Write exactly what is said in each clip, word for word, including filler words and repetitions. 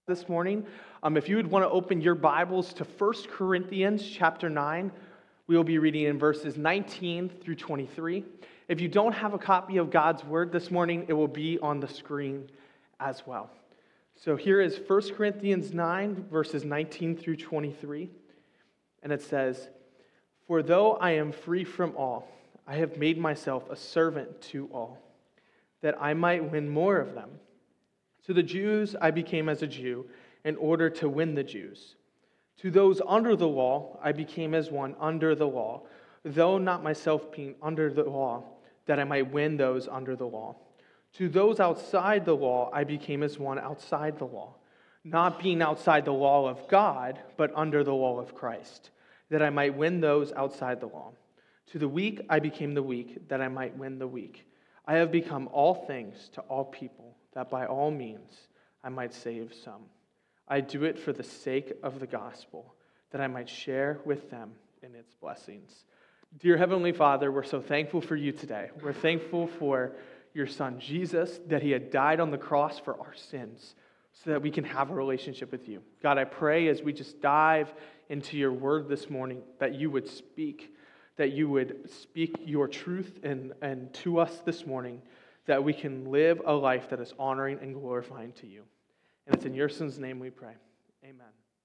this morning. Um, if you would want to open your Bibles to First Corinthians chapter nine, we will be reading in verses nineteen through twenty-three. If you don't have a copy of God's Word this morning, it will be on the screen as well. So here is First Corinthians nine, verses nineteen through twenty-three. And it says, "For though I am free from all, I have made myself a servant to all, that I might win more of them. To the Jews I became as a Jew, in order to win the Jews. To those under the law I became as one under the law, though not myself being under the law, that I might win those under the law. To those outside the law I became as one outside the law, not being outside the law of God, but under the law of Christ, that I might win those outside the law. To the weak I became the weak, that I might win the weak. I have become all things to all people, that by all means I might save some. I do it for the sake of the gospel, that I might share with them in its blessings." Dear Heavenly Father, we're so thankful for you today. We're thankful for your Son, Jesus, that he had died on the cross for our sins so that we can have a relationship with you. God, I pray as we just dive into your word this morning that you would speak, that you would speak your truth and, and to us this morning, that we can live a life that is honoring and glorifying to you. And it's in your Son's name we pray. Amen.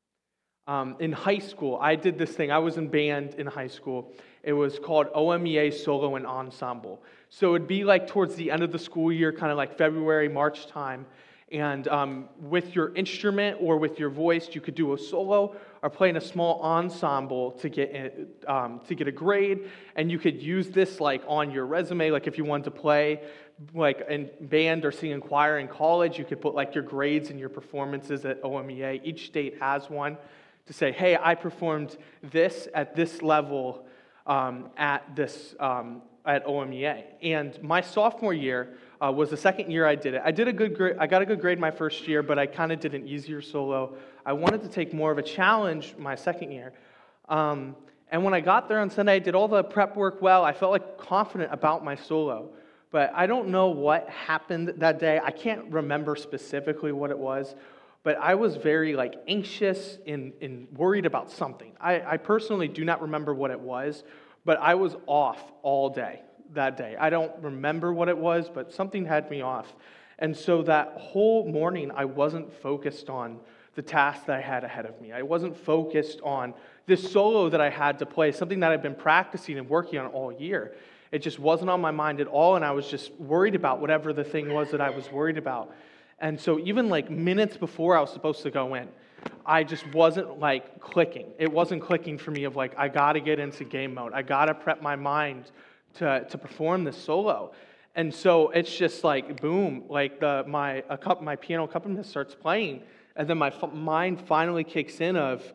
Um, in high school, I did this thing. I was in band in high school. It was called O M E A Solo and Ensemble. So it'd be like towards the end of the school year, kind of like February, March time. And um, with your instrument or with your voice, you could do a solo or play in a small ensemble to get um, to get a grade. And you could use this like on your resume, like if you wanted to play like in band or sing in choir in college, you could put like your grades and your performances at O M E A. Each state has one to say, hey, I performed this at this level um, at this um, at O M E A. And my sophomore year uh, was the second year I did it. I did a good grade. I got a good grade my first year, but I kind of did an easier solo. I wanted to take more of a challenge my second year. Um, and when I got there on Sunday, I did all the prep work well. I felt like confident about my solo. But I don't know what happened that day. I can't remember specifically what it was. But I was very like anxious and, and worried about something. I, I personally do not remember what it was, but I was off all day that day. I don't remember what it was, but something had me off. And so that whole morning, I wasn't focused on the task that I had ahead of me. I wasn't focused on this solo that I had to play, something that I've been practicing and working on all year. It just wasn't on my mind at all, and I was just worried about whatever the thing was that I was worried about. And so even like minutes before I was supposed to go in, I just wasn't like clicking. It wasn't clicking for me of like, I got to get into game mode. I got to prep my mind to, to perform this solo. And so it's just like, boom, like the my a, my piano accompanist starts playing, and then my f- mind finally kicks in of,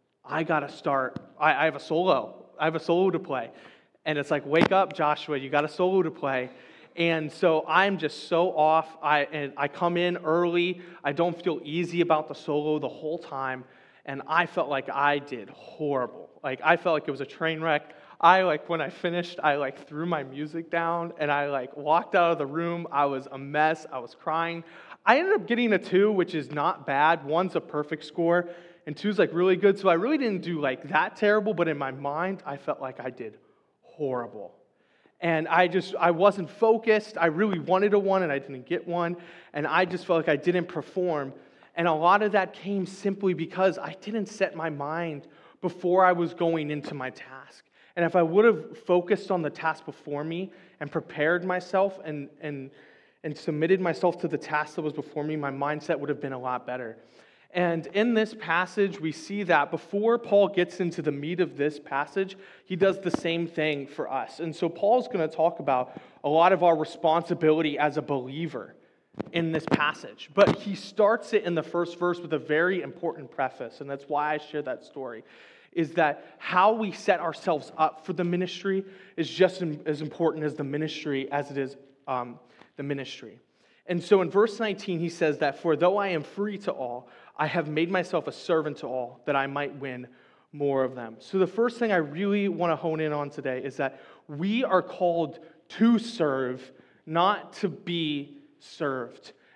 I got to start. I, I have a solo. I have a solo to play. And it's like, wake up, Joshua, you got a solo to play. And so I'm just so off. I and I come in early. I don't feel easy about the solo the whole time. And I felt like I did horrible. Like, I felt like it was a train wreck. I, like, when I finished, I, like, threw my music down, and I, like, walked out of the room. I was a mess. I was crying. I ended up getting a two, which is not bad. One's a perfect score, and two's, like, really good. So I really didn't do, like, that terrible, but in my mind, I felt like I did horrible. And I just, I wasn't focused. I really wanted a one, and I didn't get one. And I just felt like I didn't perform. And a lot of that came simply because I didn't set my mind before I was going into my task. And if I would have focused on the task before me and prepared myself and, and, and submitted myself to the task that was before me, my mindset would have been a lot better. And in this passage, we see that before Paul gets into the meat of this passage, he does the same thing for us. And so Paul's going to talk about a lot of our responsibility as a believer in this passage. But he starts it in the first verse with a very important preface, and that's why I share that story, is that how we set ourselves up for the ministry is just as important as the ministry as it is um, the ministry. And so in verse nineteen, he says that, "For though I am free to all, I have made myself a servant to all, that I might win more of them." So the first thing I really want to hone in on today is that we are called to serve, not to be served.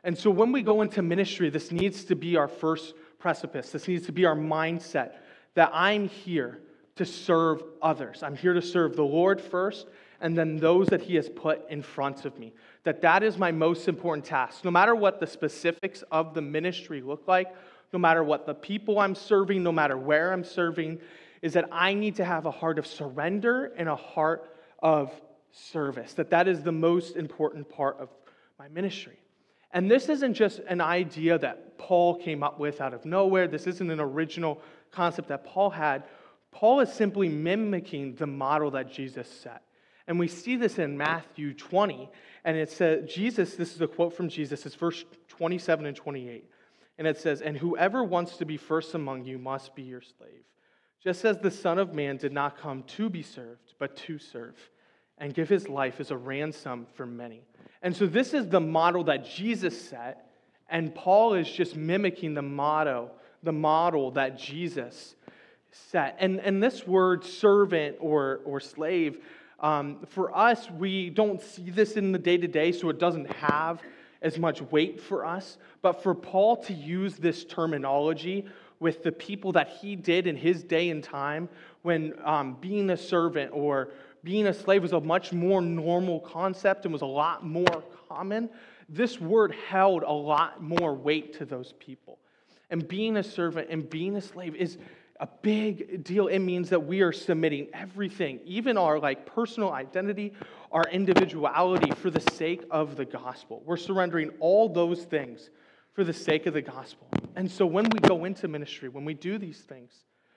And so when we go into ministry, this needs to be our first precipice. This needs to be our mindset that I'm here to serve others. I'm here to serve the Lord first, and then those that He has put in front of me. That that is my most important task. No matter what the specifics of the ministry look like, no matter what the people I'm serving, no matter where I'm serving, is that I need to have a heart of surrender and a heart of service. That that is the most important part of my ministry. And this isn't just an idea that Paul came up with out of nowhere. This isn't an original concept that Paul had. Paul is simply mimicking the model that Jesus set. And we see this in Matthew twenty. And it says, Jesus, this is a quote from Jesus, it's verse twenty-seven and twenty-eight. And it says, "And whoever wants to be first among you must be your slave. Just as the Son of Man did not come to be served, but to serve, and give His life as a ransom for many." And so this is the model that Jesus set, and Paul is just mimicking the motto, the model that Jesus set. And, and this word servant or, or slave, um, for us, we don't see this in the day-to-day, so it doesn't have as much weight for us. But for Paul to use this terminology with the people that he did in his day and time, when um, being a servant or being a slave was a much more normal concept and was a lot more common, this word held a lot more weight to those people. And being a servant and being a slave is a big deal. It means that we are submitting everything, even our like personal identity, our individuality, for the sake of the gospel. We're surrendering all those things for the sake of the gospel. And so when we go into ministry, when we do these things,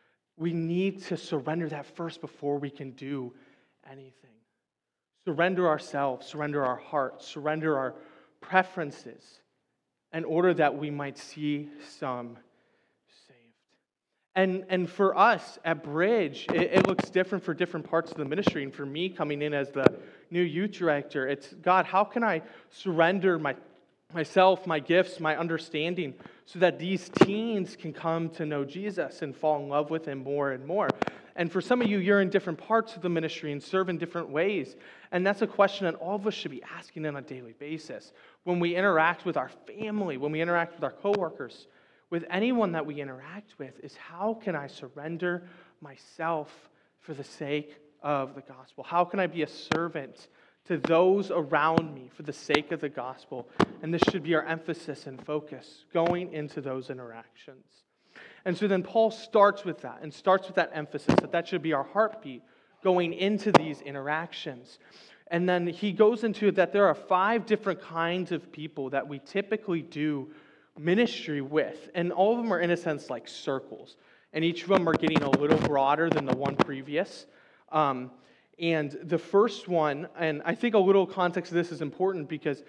we need to surrender that first before we can do anything. Surrender ourselves, surrender our hearts, surrender our preferences in order that we might see some saved. And, and for us at Bridge, it, it looks different for different parts of the ministry. And for me, coming in as the new youth director, it's, God, how can I surrender my myself, my gifts, my understanding, so that these teens can come to know Jesus and fall in love with Him more and more? And for some of you, you're in different parts of the ministry and serve in different ways. And that's a question that all of us should be asking on a daily basis. When we interact with our family, when we interact with our coworkers, with anyone that we interact with, is how can I surrender myself for the sake of the gospel? How can I be a servant to those around me for the sake of the gospel? And this should be our emphasis and focus going into those interactions. And so then Paul starts with that, and starts with that emphasis, that that should be our heartbeat going into these interactions. And then he goes into that there are five different kinds of people that we typically do ministry with. And all of them are, in a sense, like circles. And each of them are getting a little broader than the one previous. Um, and the first one, and I think a little context of this is important because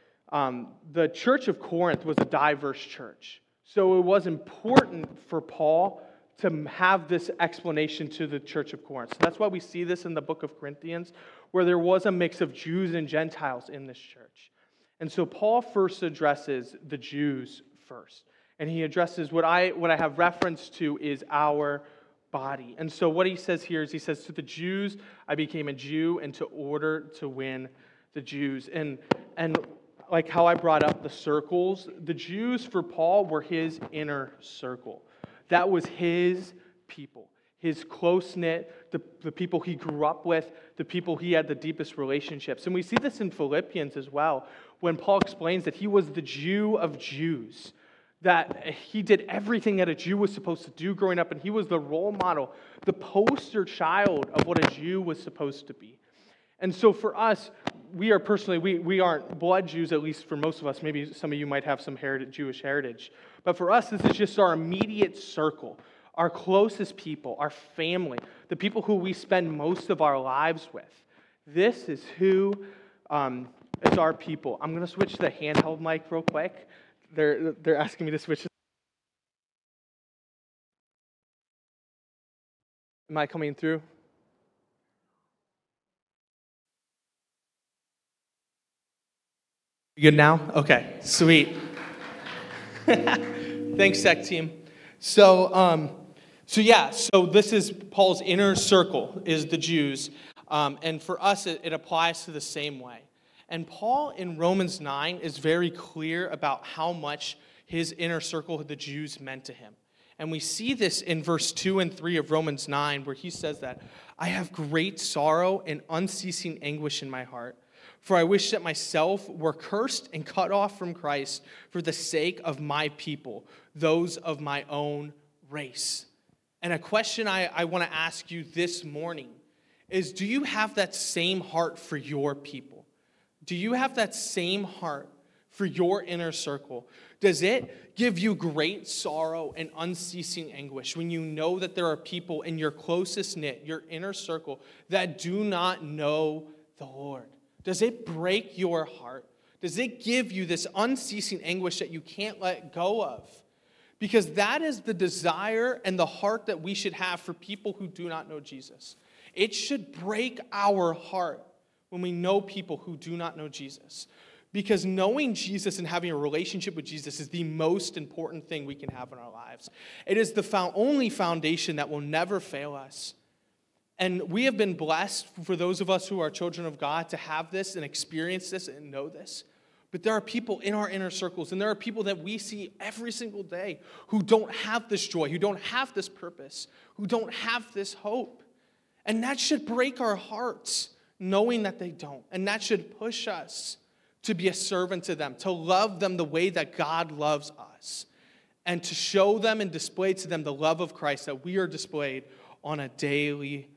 um, the church of Corinth was a diverse church. So it was important for Paul to have this explanation to the church of Corinth. So that's why we see this in the book of Corinthians, where there was a mix of Jews and Gentiles in this church. And so Paul first addresses the Jews first. And he addresses what I what I have reference to is our body. And so what he says here is he says, to the Jews, I became a Jew in order to win the Jews. And and like how I brought up the circles, the Jews for Paul were his inner circle. That was his people, his close-knit, the, the people he grew up with, the people he had the deepest relationships. And we see this in Philippians as well, when Paul explains that he was the Jew of Jews, that he did everything that a Jew was supposed to do growing up, and he was the role model, the poster child of what a Jew was supposed to be. And so for us, we are personally, we, we aren't blood Jews, at least for most of us. Maybe some of you might have some heritage, Jewish heritage. But for us, this is just our immediate circle, our closest people, our family, the people who we spend most of our lives with. This is who um, is our people. I'm going to switch to the handheld mic real quick. They're, they're asking me to switch. Am I coming through? You good now? Okay, sweet. Thanks, Sec team. So, um, so yeah, so this is Paul's inner circle, is the Jews. Um, and for us, it, it applies to the same way. And Paul in Romans nine is very clear about how much his inner circle of the Jews meant to him. And we see this in verse two and three of Romans nine, where he says that, I have great sorrow and unceasing anguish in my heart, for I wish that myself were cursed and cut off from Christ for the sake of my people, those of my own race. And a question I, I want to ask you this morning is, do you have that same heart for your people? Do you have that same heart for your inner circle? Does it give you great sorrow and unceasing anguish when you know that there are people in your closest knit, your inner circle, that do not know the Lord? Does it break your heart? Does it give you this unceasing anguish that you can't let go of? Because that is the desire and the heart that we should have for people who do not know Jesus. It should break our heart when we know people who do not know Jesus. Because knowing Jesus and having a relationship with Jesus is the most important thing we can have in our lives. It is the only foundation that will never fail us. And we have been blessed, for those of us who are children of God, to have this and experience this and know this. But there are people in our inner circles, and there are people that we see every single day who don't have this joy, who don't have this purpose, who don't have this hope. And that should break our hearts, knowing that they don't. And that should push us to be a servant to them, to love them the way that God loves us, and to show them and display to them the love of Christ that we are displayed on a daily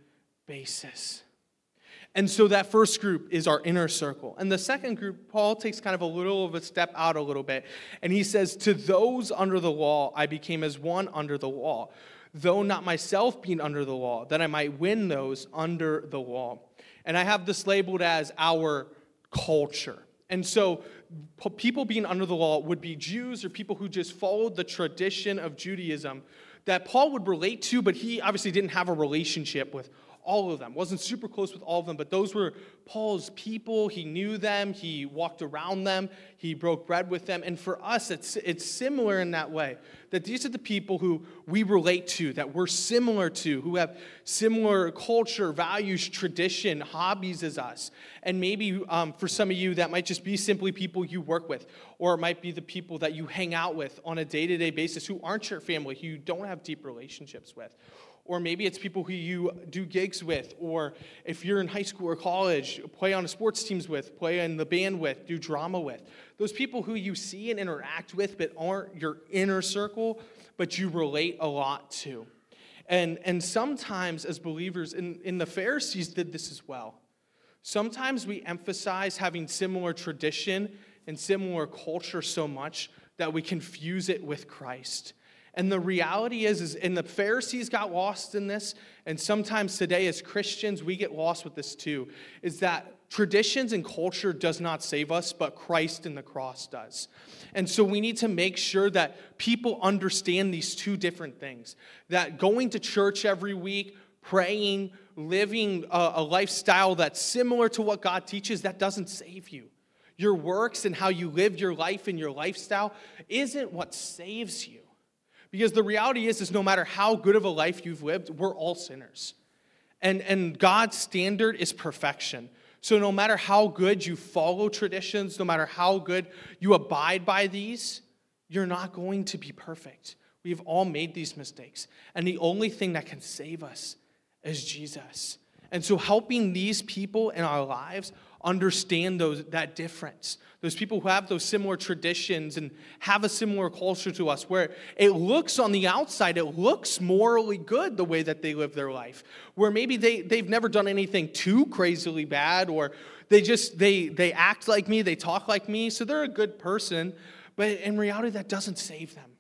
basis. And so that first group is our inner circle. And the second group, Paul takes kind of a little of a step out a little bit, and he says, to those under the law, I became as one under the law, though not myself being under the law, that I might win those under the law. And I have this labeled as our culture. And so people being under the law would be Jews or people who just followed the tradition of Judaism that Paul would relate to, but he obviously didn't have a relationship with all of them. Wasn't super close with all of them, but those were Paul's people. He knew them. He walked around them. He broke bread with them. And for us, it's, it's similar in that way, that these are the people who we relate to, that we're similar to, who have similar culture, values, tradition, hobbies as us. And maybe um, for some of you, that might just be simply people you work with, or it might be the people that you hang out with on a day-to-day basis who aren't your family, who you don't have deep relationships with. Or maybe it's people who you do gigs with, or if you're in high school or college, play on sports teams with, play in the band with, do drama with. Those people who you see and interact with but aren't your inner circle, but you relate a lot to. And, and sometimes as believers, and, and the Pharisees did this as well. Sometimes we emphasize having similar tradition and similar culture so much that we confuse it with Christ. And the reality is, is, and the Pharisees got lost in this, and sometimes today as Christians, we get lost with this too, is that traditions and culture does not save us, but Christ and the cross does. And so we need to make sure that people understand these two different things, that going to church every week, praying, living a, a lifestyle that's similar to what God teaches, that doesn't save you. Your works and how you live your life and your lifestyle isn't what saves you. Because the reality is, is no matter how good of a life you've lived, we're all sinners. And, and God's standard is perfection. So no matter how good you follow traditions, no matter how good you abide by these, you're not going to be perfect. We've all made these mistakes. And the only thing that can save us is Jesus. And so helping these people in our lives understand those that difference. Those people who have those similar traditions and have a similar culture to us, where it looks on the outside, it looks morally good the way that they live their life. Where maybe they, they've never done anything too crazily bad, or they just, they, they act like me, they talk like me, so they're a good person. But in reality, that doesn't save them.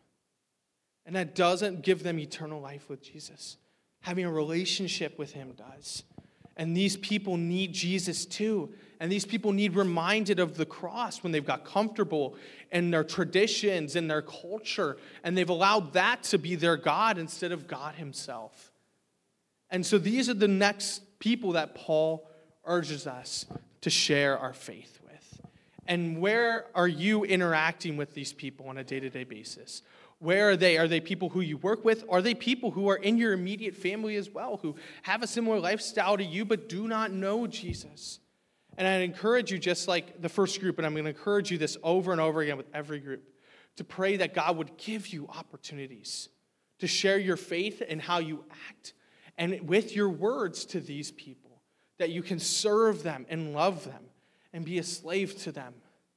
And that doesn't give them eternal life with Jesus. Having a relationship with him does. And these people need Jesus too. And these people need reminded of the cross when they've got comfortable in their traditions and their culture. And they've allowed that to be their God instead of God himself. And so these are the next people that Paul urges us to share our faith with. And where are you interacting with these people on a day-to-day basis? Where are they? Are they people who you work with? Are they people who are in your immediate family as well, who have a similar lifestyle to you but do not know Jesus? And I'd encourage you, just like the first group, and I'm going to encourage you this over and over again with every group, to pray that God would give you opportunities to share your faith and how you act, and with your words to these people, that you can serve them and love them and be a slave to them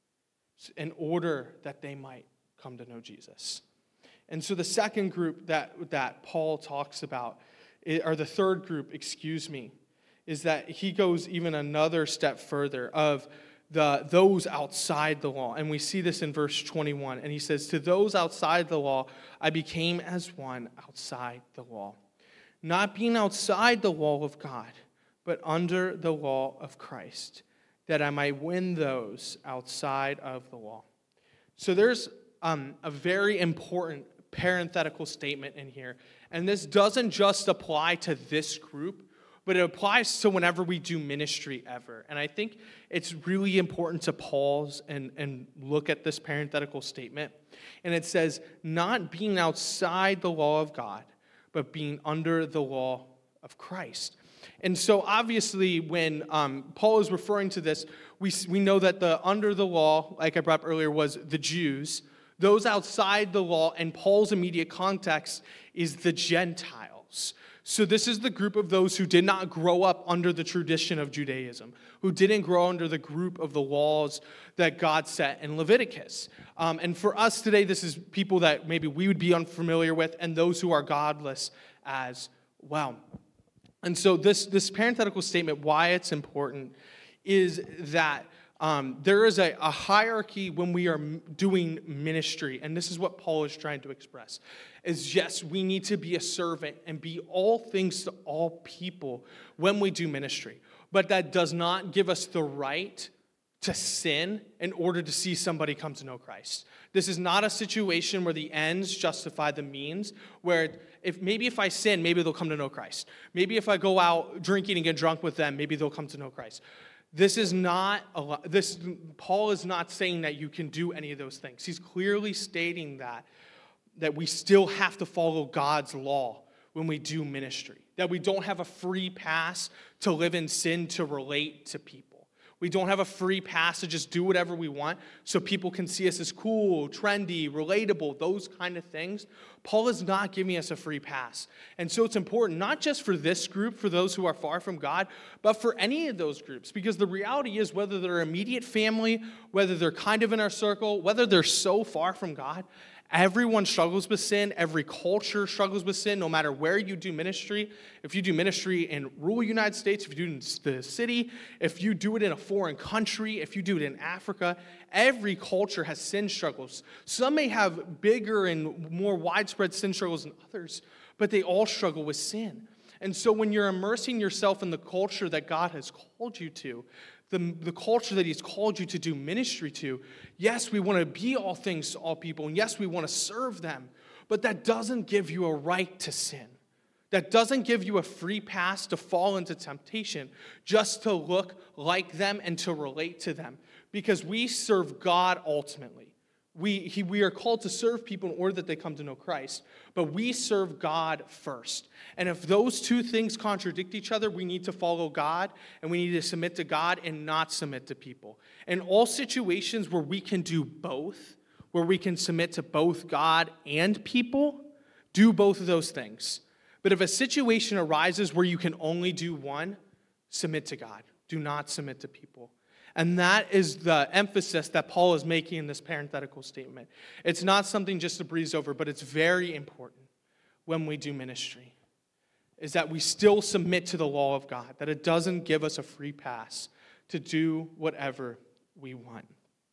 in order that they might come to know Jesus. And so the second group that, that Paul talks about, or the third group, excuse me, is that he goes even another step further of the those outside the law. And we see this in verse twenty-one. And he says, to those outside the law, I became as one outside the law. Not being outside the law of God, but under the law of Christ, that I might win those outside of the law. So there's um, a very important parenthetical statement in here. And this doesn't just apply to this group, but it applies to whenever we do ministry ever. And I think it's really important to pause and, and look at this parenthetical statement. And it says, not being outside the law of God, but being under the law of Christ. And so obviously when um, Paul is referring to this, we, we know that the under the law, like I brought up earlier, was the Jews. Those outside the law, and Paul's immediate context is the Gentiles. So this is the group of those who did not grow up under the tradition of Judaism, who didn't grow under the group of the laws that God set in Leviticus. Um, and for us today, this is people that maybe we would be unfamiliar with, and those who are godless as well. And so this, this parenthetical statement, why it's important, is that Um, there is a, a hierarchy when we are doing ministry, and this is what Paul is trying to express, is yes, we need to be a servant and be all things to all people when we do ministry, but that does not give us the right to sin in order to see somebody come to know Christ. This is not a situation where the ends justify the means, where if maybe if I sin, maybe they'll come to know Christ. Maybe if I go out drinking and get drunk with them, maybe they'll come to know Christ. This is not, a, this, Paul is not saying that you can do any of those things. He's clearly stating that, that we still have to follow God's law when we do ministry. That we don't have a free pass to live in sin to relate to people. We don't have a free pass to just do whatever we want so people can see us as cool, trendy, relatable, those kind of things. Paul is not giving us a free pass. And so it's important, not just for this group, for those who are far from God, but for any of those groups. Because the reality is, whether they're immediate family, whether they're kind of in our circle, whether they're so far from God, everyone struggles with sin. Every culture struggles with sin, no matter where you do ministry. If you do ministry in rural United States, if you do it in the city, if you do it in a foreign country, if you do it in Africa, every culture has sin struggles. Some may have bigger and more widespread sin struggles than others, but they all struggle with sin. And so when you're immersing yourself in the culture that God has called you to, The, the culture that he's called you to do ministry to, yes, we want to be all things to all people, and yes, we want to serve them, but that doesn't give you a right to sin. That doesn't give you a free pass to fall into temptation, just to look like them and to relate to them, because we serve God ultimately. We, he, we are called to serve people in order that they come to know Christ, but we serve God first. And if those two things contradict each other, we need to follow God, and we need to submit to God and not submit to people. In all situations where we can do both, where we can submit to both God and people, do both of those things. But if a situation arises where you can only do one, submit to God. Do not submit to people. And that is the emphasis that Paul is making in this parenthetical statement. It's not something just to breeze over, but it's very important when we do ministry, is that we still submit to the law of God, that it doesn't give us a free pass to do whatever we want.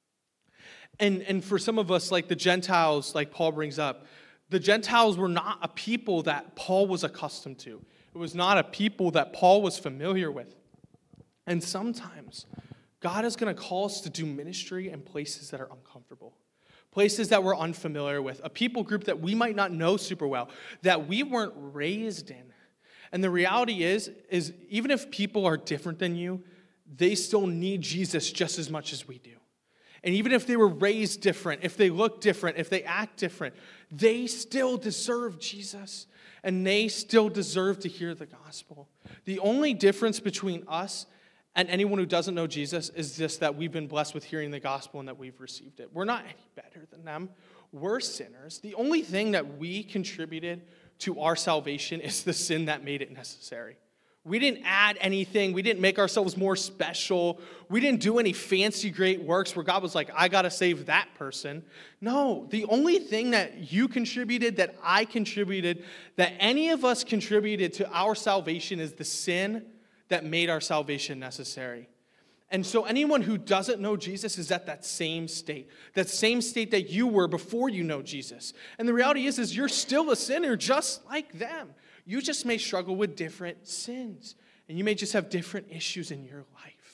And, and for some of us, like the Gentiles, like Paul brings up, the Gentiles were not a people that Paul was accustomed to. It was not a people that Paul was familiar with. And sometimes God is going to call us to do ministry in places that are uncomfortable, places that we're unfamiliar with, a people group that we might not know super well, that we weren't raised in. And the reality is, is even if people are different than you, they still need Jesus just as much as we do. And even if they were raised different, if they look different, if they act different, they still deserve Jesus, and they still deserve to hear the gospel. The only difference between us and anyone who doesn't know Jesus is just that we've been blessed with hearing the gospel and that we've received it. We're not any better than them. We're sinners. The only thing that we contributed to our salvation is the sin that made it necessary. We didn't add anything. We didn't make ourselves more special. We didn't do any fancy great works where God was like, I got to save that person. No, the only thing that you contributed, that I contributed, that any of us contributed to our salvation is the sin that made our salvation necessary. And so anyone who doesn't know Jesus is at that same state, that same state that you were before you know Jesus. And the reality is, is you're still a sinner just like them. You just may struggle with different sins, and you may just have different issues in your life.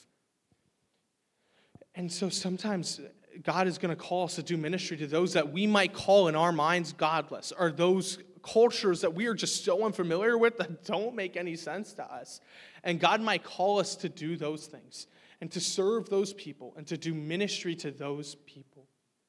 And so sometimes God is going to call us to do ministry to those that we might call in our minds godless, or those cultures that we are just so unfamiliar with that don't make any sense to us. And God might call us to do those things and to serve those people and to do ministry to those people.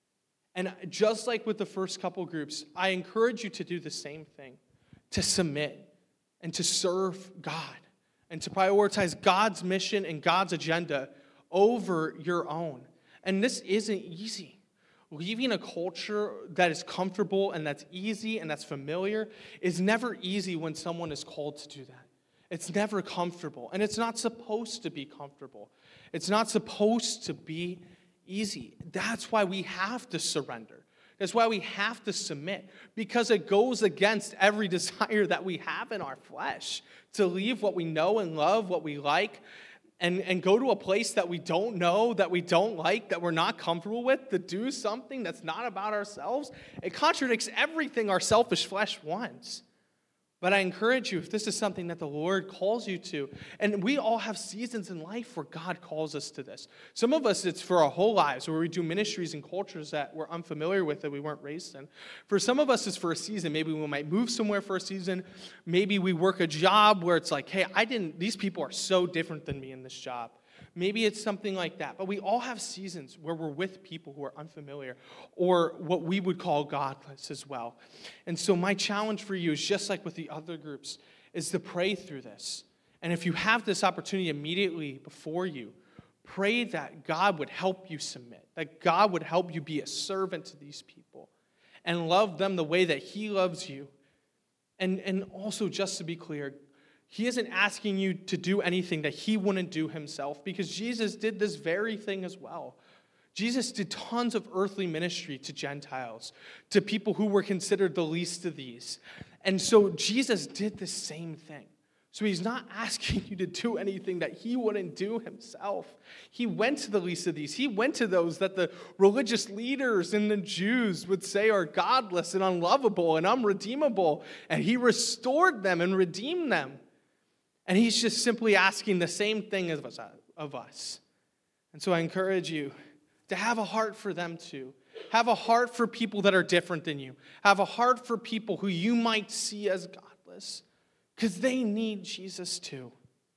And just like with the first couple groups, I encourage you to do the same thing, to submit and to serve God and to prioritize God's mission and God's agenda over your own. And this isn't easy. Leaving a culture that is comfortable and that's easy and that's familiar is never easy when someone is called to do that. It's never comfortable, and it's not supposed to be comfortable. It's not supposed to be easy. That's why we have to surrender. That's why we have to submit, because it goes against every desire that we have in our flesh to leave what we know and love, what we like, and, and go to a place that we don't know, that we don't like, that we're not comfortable with, to do something that's not about ourselves. It contradicts everything our selfish flesh wants. But I encourage you, if this is something that the Lord calls you to, and we all have seasons in life where God calls us to this. Some of us, it's for our whole lives, where we do ministries in cultures that we're unfamiliar with, that we weren't raised in. For some of us, it's for a season. Maybe we might move somewhere for a season. Maybe we work a job where it's like, hey, I didn't, these people are so different than me in this job. Maybe it's something like that. But we all have seasons where we're with people who are unfamiliar, or what we would call godless as well. And so my challenge for you is, just like with the other groups, is to pray through this. And if you have this opportunity immediately before you, pray that God would help you submit, that God would help you be a servant to these people and love them the way that He loves you. And, and also, just to be clear, He isn't asking you to do anything that He wouldn't do Himself, because Jesus did this very thing as well. Jesus did tons of earthly ministry to Gentiles, to people who were considered the least of these. And so Jesus did the same thing. So He's not asking you to do anything that He wouldn't do Himself. He went to the least of these. He went to those that the religious leaders and the Jews would say are godless and unlovable and unredeemable. And He restored them and redeemed them. And He's just simply asking the same thing of us, of us. And so I encourage you to have a heart for them too. Have a heart for people that are different than you. Have a heart for people who you might see as godless, because they need Jesus too.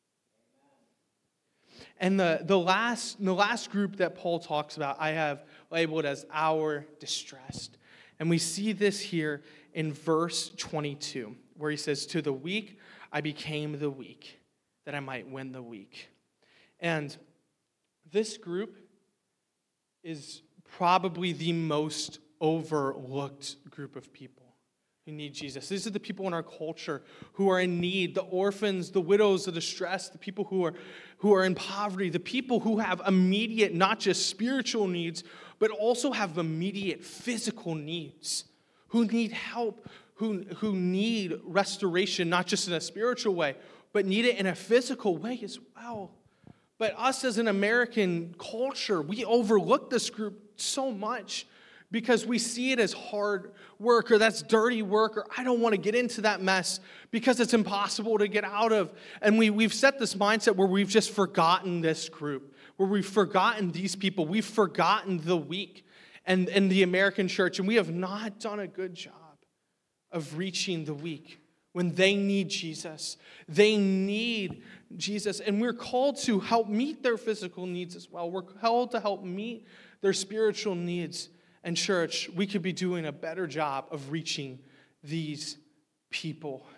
And the, the, last, the last group that Paul talks about, I have labeled as our distressed. And we see this here in verse twenty-two, where he says, to the weak, I became the weak, that I might win the weak. And this group is probably the most overlooked group of people who need Jesus. These are the people in our culture who are in need, the orphans, the widows, the distressed, the people who are, who are in poverty, the people who have immediate, not just spiritual needs, but also have immediate physical needs, who need help, Who, who need restoration, not just in a spiritual way, but need it in a physical way as well. But us as an American culture, we overlook this group so much because we see it as hard work, or that's dirty work, or I don't want to get into that mess because it's impossible to get out of. And we, we've set this mindset where we've just forgotten this group, where we've forgotten these people. We've forgotten the weak and, and the American church, and we have not done a good job of reaching the weak when they need Jesus. They need Jesus, and we're called to help meet their physical needs as well. We're called to help meet their spiritual needs. And church, we could be doing a better job of reaching these people.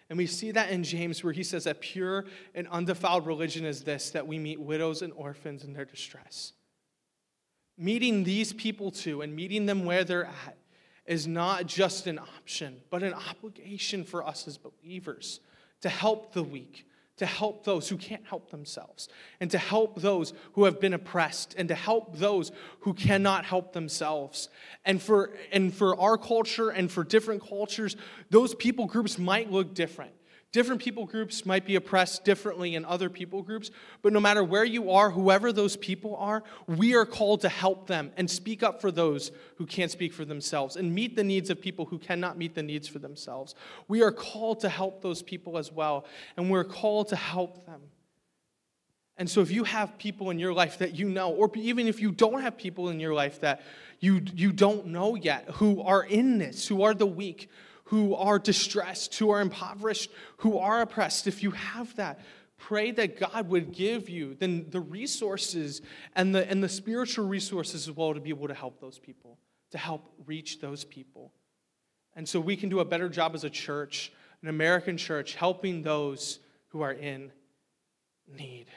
And we see that in James where he says that pure and undefiled religion is this, that we meet widows and orphans in their distress. Meeting these people too and meeting them where they're at is not just an option, but an obligation for us as believers to help the weak, to help those who can't help themselves, and to help those who have been oppressed, and to help those who cannot help themselves. And for, and for our culture and for different cultures, those people groups might look different. Different people groups might be oppressed differently in other people groups, but no matter where you are, whoever those people are, we are called to help them and speak up for those who can't speak for themselves and meet the needs of people who cannot meet the needs for themselves. We are called to help those people as well, and we're called to help them. And so if you have people in your life that you know, or even if you don't have people in your life that you, you don't know yet, who are in this, who are the weak, who are distressed, who are impoverished, who are oppressed, if you have that, pray that God would give you then the resources and the, and the spiritual resources as well to be able to help those people, to help reach those people. And so we can do a better job as a church, an American church, helping those who are in need.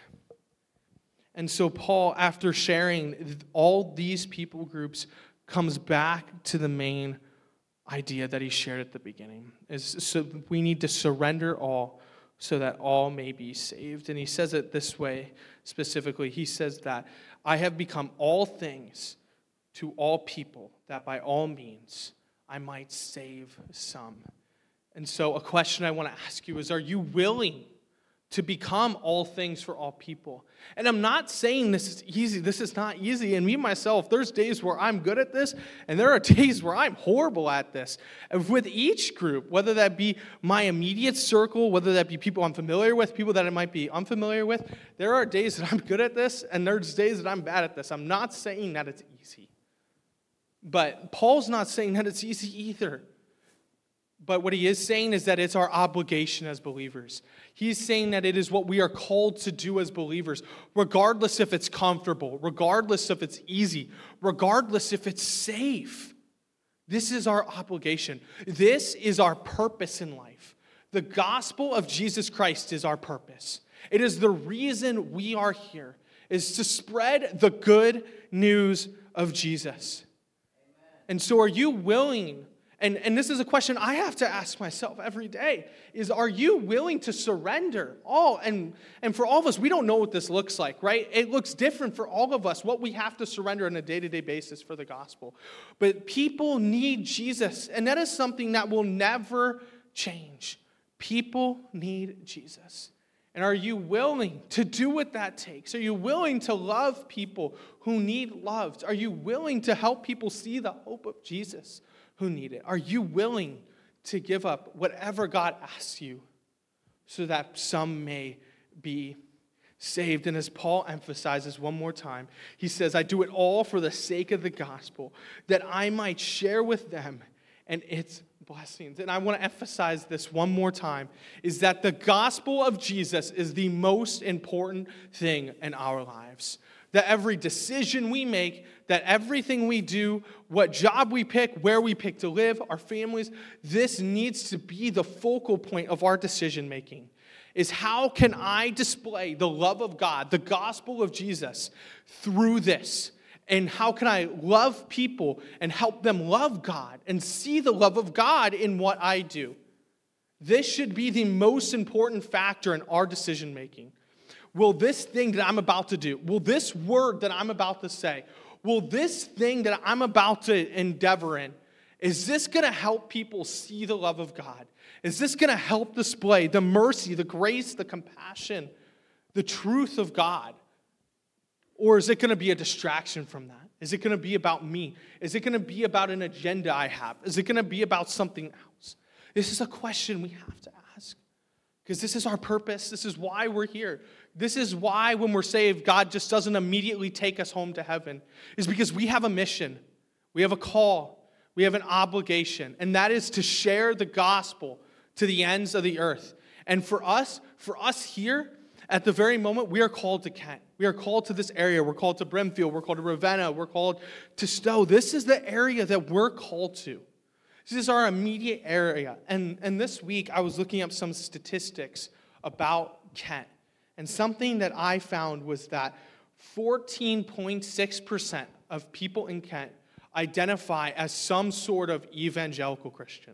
And so Paul, after sharing all these people groups, comes back to the main idea that he shared at the beginning, is so we need to surrender all so that all may be saved. And he says it this way specifically. He says that I have become all things to all people, that by all means I might save some. And so a question I want to ask you is, are you willing to become all things for all people? And I'm not saying this is easy. This is not easy. And me, myself, there's days where I'm good at this, and there are days where I'm horrible at this. And with each group, whether that be my immediate circle, whether that be people I'm familiar with, people that I might be unfamiliar with, there are days that I'm good at this, and there's days that I'm bad at this. I'm not saying that it's easy. But Paul's not saying that it's easy either. But what he is saying is that it's our obligation as believers. He's saying that it is what we are called to do as believers, regardless if it's comfortable, regardless if it's easy, regardless if it's safe. This is our obligation. This is our purpose in life. The gospel of Jesus Christ is our purpose. It is the reason we are here, is to spread the good news of Jesus. Amen. And so are you willing? And, and this is a question I have to ask myself every day, is are you willing to surrender all? And, and for all of us, we don't know what this looks like, right? It looks different for all of us, what we have to surrender on a day-to-day basis for the gospel. But people need Jesus, and that is something that will never change. People need Jesus. And are you willing to do what that takes? Are you willing to love people who need loved? Are you willing to help people see the hope of Jesus who need it? Are you willing to give up whatever God asks you so that some may be saved? And as Paul emphasizes one more time, he says, I do it all for the sake of the gospel, that I might share with them and its blessings. And I want to emphasize this one more time, is that the gospel of Jesus is the most important thing in our lives. That every decision we make, that everything we do, what job we pick, where we pick to live, our families, this needs to be the focal point of our decision making. Is how can I display the love of God, the gospel of Jesus, through this? And how can I love people and help them love God and see the love of God in what I do? This should be the most important factor in our decision making. Will this thing that I'm about to do, will this word that I'm about to say, will this thing that I'm about to endeavor in, is this going to help people see the love of God? Is this going to help display the mercy, the grace, the compassion, the truth of God? Or is it going to be a distraction from that? Is it going to be about me? Is it going to be about an agenda I have? Is it going to be about something else? This is a question we have to ask. Because this is our purpose. This is why we're here. This is why when we're saved, God just doesn't immediately take us home to heaven. Is because we have a mission. We have a call. We have an obligation. And that is to share the gospel to the ends of the earth. And for us, for us here, at the very moment, we are called to Kent. We are called to this area. We're called to Brimfield. We're called to Ravenna. We're called to Stowe. This is the area that we're called to. This is our immediate area. And, and this week, I was looking up some statistics about Kent. And something that I found was that fourteen point six percent of people in Kent identify as some sort of evangelical Christian.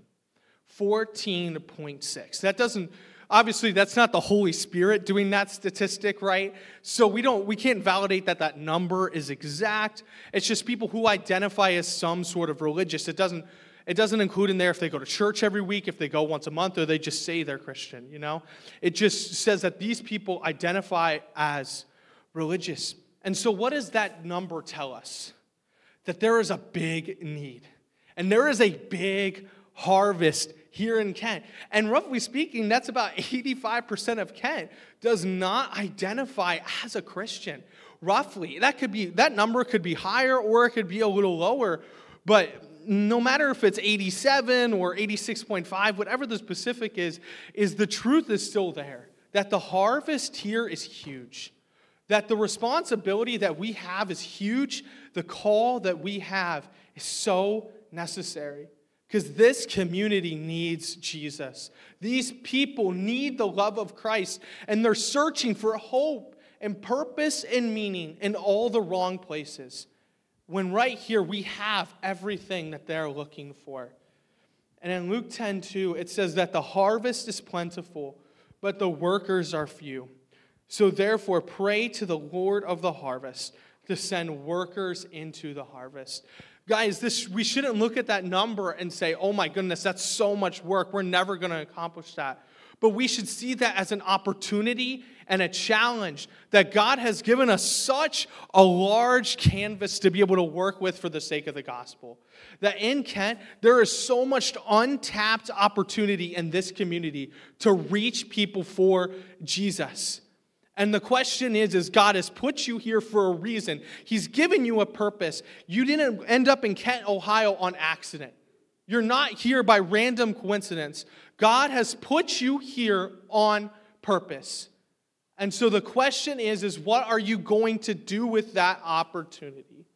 fourteen point six. That doesn't, obviously, that's not the Holy Spirit doing that statistic, right? So we don't, we can't validate that that number is exact. It's just people who identify as some sort of religious. It doesn't, it doesn't include in there if they go to church every week, if they go once a month, or they just say they're Christian, you know? It just says that these people identify as religious. And so what does that number tell us? That there is a big need. And there is a big harvest here in Kent. And roughly speaking, that's about eighty-five percent of Kent does not identify as a Christian. Roughly. That could be, that number could be higher or it could be a little lower. But no matter if it's eighty-seven or eighty-six point five, whatever the specific is, is the truth is still there. That the harvest here is huge. That the responsibility that we have is huge. The call that we have is so necessary. Because this community needs Jesus. These people need the love of Christ. And they're searching for hope and purpose and meaning in all the wrong places. When right here we have everything that they're looking for. And in Luke ten two, it says that the harvest is plentiful, but the workers are few. So therefore, pray to the Lord of the harvest to send workers into the harvest. Guys, this we shouldn't look at that number and say, oh my goodness, that's so much work. We're never going to accomplish that. But we should see that as an opportunity and a challenge that God has given us such a large canvas to be able to work with for the sake of the gospel. That in Kent, there is so much untapped opportunity in this community to reach people for Jesus. And the question is, is God has put you here for a reason. He's given you a purpose. You didn't end up in Kent, Ohio on accident. You're not here by random coincidence. God has put you here on purpose. And so the question is, is what are you going to do with that opportunity?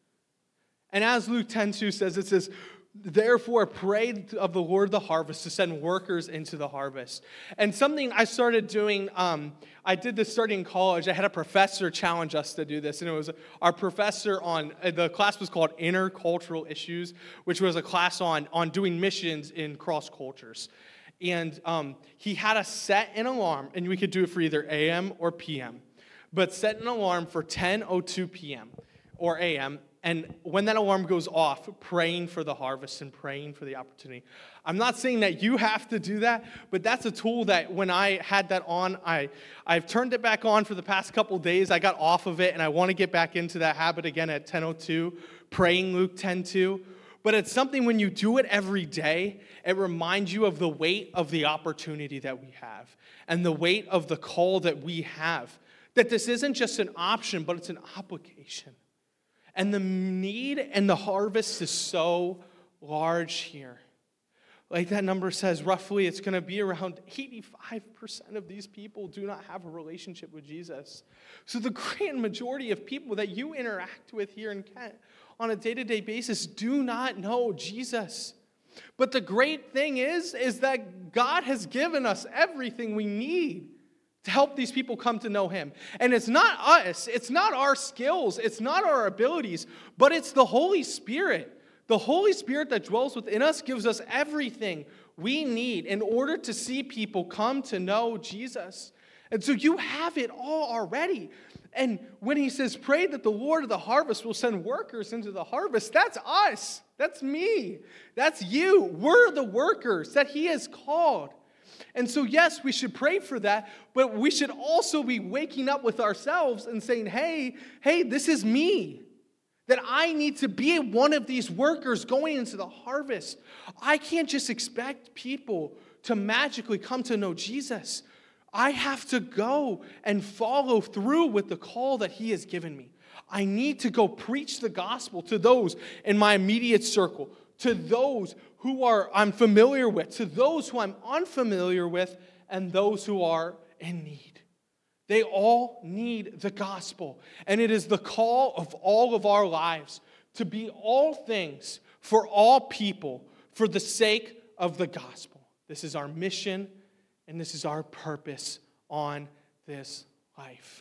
And as Luke ten two says, it says, therefore, pray of the Lord of the harvest to send workers into the harvest. And something I started doing, um, I did this starting in college. I had a professor challenge us to do this. And it was our professor on, the class was called Intercultural Issues, which was a class on, on doing missions in cross cultures. And um, he had us set an alarm, and we could do it for either A M or P M. But set an alarm for ten oh two p.m. or A M, and when that alarm goes off, praying for the harvest and praying for the opportunity. I'm not saying that you have to do that, but that's a tool that when I had that on, I, I've turned it back on for the past couple days. I got off of it, and I want to get back into that habit again at ten oh two, praying Luke ten two. But it's something when you do it every day, it reminds you of the weight of the opportunity that we have and the weight of the call that we have. That this isn't just an option, but it's an obligation. And the need and the harvest is so large here. Like that number says, roughly it's going to be around eighty-five percent of these people do not have a relationship with Jesus. So the grand majority of people that you interact with here in Kent on a day-to-day basis do not know Jesus. But the great thing is, is that God has given us everything we need to help these people come to know him. And it's not us, it's not our skills, it's not our abilities, but it's the Holy Spirit. The Holy Spirit that dwells within us gives us everything we need in order to see people come to know Jesus. And so you have it all already. And when he says, pray that the Lord of the harvest will send workers into the harvest, that's us. That's me. That's you. We're the workers that he has called. And so, yes, we should pray for that, but we should also be waking up with ourselves and saying, hey, hey, this is me. That I need to be one of these workers going into the harvest. I can't just expect people to magically come to know Jesus. I have to go and follow through with the call that he has given me. I need to go preach the gospel to those in my immediate circle, to those who are I'm familiar with, to those who I'm unfamiliar with, and those who are in need. They all need the gospel. And it is the call of all of our lives to be all things for all people, for the sake of the gospel. This is our mission, and this is our purpose on this life.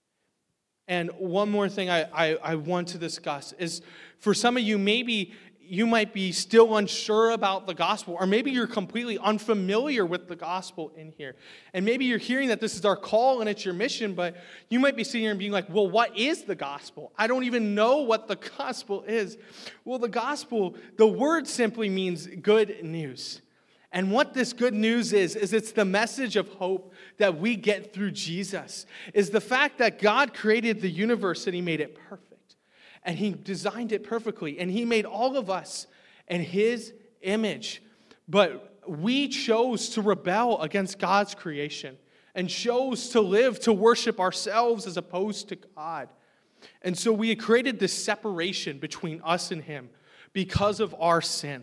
And one more thing I, I, I want to discuss is, for some of you, maybe you might be still unsure about the gospel, or maybe you're completely unfamiliar with the gospel in here. And maybe you're hearing that this is our call and it's your mission, but you might be sitting here and being like, well, what is the gospel? I don't even know what the gospel is. Well, the gospel, the word simply means good news. And what this good news is, is it's the message of hope that we get through Jesus, is the fact that God created the universe and he made it perfect. And he designed it perfectly. And he made all of us in his image. But we chose to rebel against God's creation and chose to live to worship ourselves as opposed to God. And so we had created this separation between us and him because of our sin.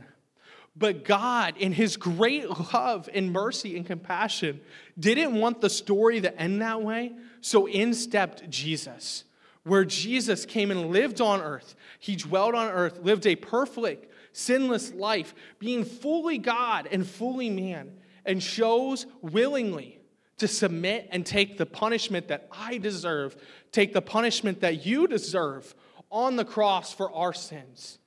But God, in his great love and mercy and compassion, didn't want the story to end that way. So in stepped Jesus, where Jesus came and lived on earth. He dwelled on earth, lived a perfect, sinless life, being fully God and fully man, and chose willingly to submit and take the punishment that I deserve, take the punishment that you deserve on the cross for our sins,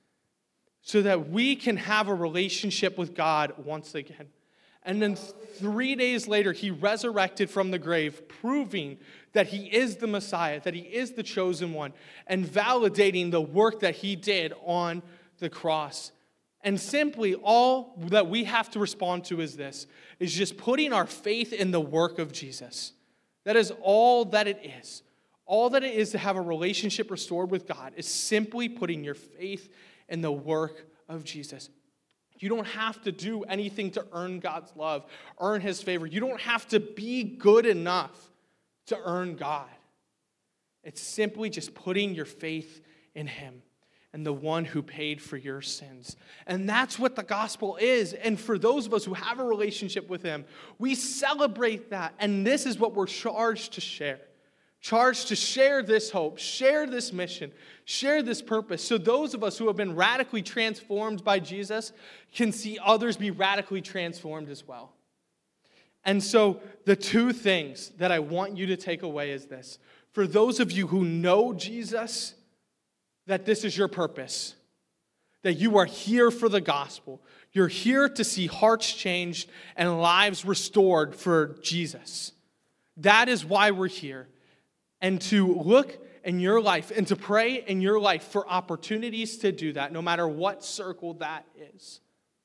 so that we can have a relationship with God once again. And then three days later, he resurrected from the grave, proving that he is the Messiah, that he is the chosen one, and validating the work that he did on the cross. And simply all that we have to respond to is this, is just putting our faith in the work of Jesus. That is all that it is. All that it is to have a relationship restored with God is simply putting your faith in the work of Jesus. You don't have to do anything to earn God's love, earn his favor. You don't have to be good enough to earn God. It's simply just putting your faith in him and the one who paid for your sins. And that's what the gospel is. And for those of us who have a relationship with him, we celebrate that. And this is what we're charged to share. Charged to share this hope, share this mission, share this purpose. So those of us who have been radically transformed by Jesus can see others be radically transformed as well. And so the two things that I want you to take away is this. For those of you who know Jesus, that this is your purpose. That you are here for the gospel. You're here to see hearts changed and lives restored for Jesus. That is why we're here. And to look in your life and to pray in your life for opportunities to do that, no matter what circle that is.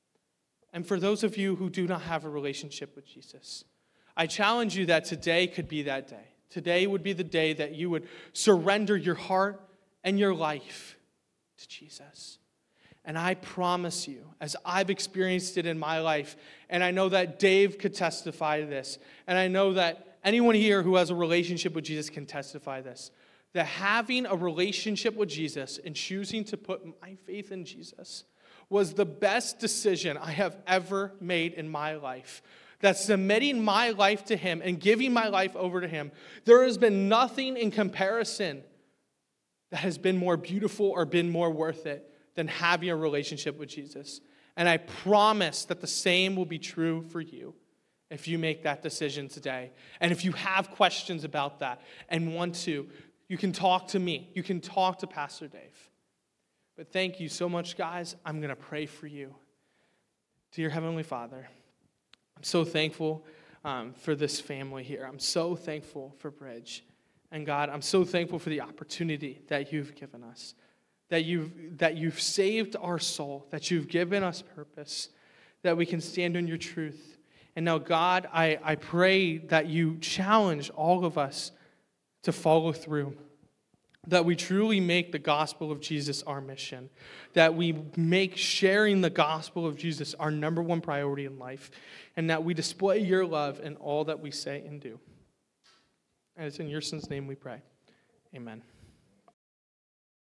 And for those of you who do not have a relationship with Jesus, I challenge you that today could be that day. Today would be the day that you would surrender your heart and your life to Jesus. And I promise you, as I've experienced it in my life, and I know that Dave could testify to this, and I know that anyone here who has a relationship with Jesus can testify this, that having a relationship with Jesus and choosing to put my faith in Jesus was the best decision I have ever made in my life. That submitting my life to him and giving my life over to him, there has been nothing in comparison that has been more beautiful or been more worth it than having a relationship with Jesus. And I promise that the same will be true for you if you make that decision today. And if you have questions about that and want to, you can talk to me. You can talk to Pastor Dave. But thank you so much, guys. I'm going to pray for you. Dear Heavenly Father, I'm so thankful um, for this family here. I'm so thankful for Bridge. And God, I'm so thankful for the opportunity that you've given us, that you've, that you've saved our soul, that you've given us purpose, that we can stand on your truth. And now, God, I, I pray that you challenge all of us to follow through, that we truly make the gospel of Jesus our mission, that we make sharing the gospel of Jesus our number one priority in life, and that we display your love in all that we say and do. And it's in your son's name we pray. Amen.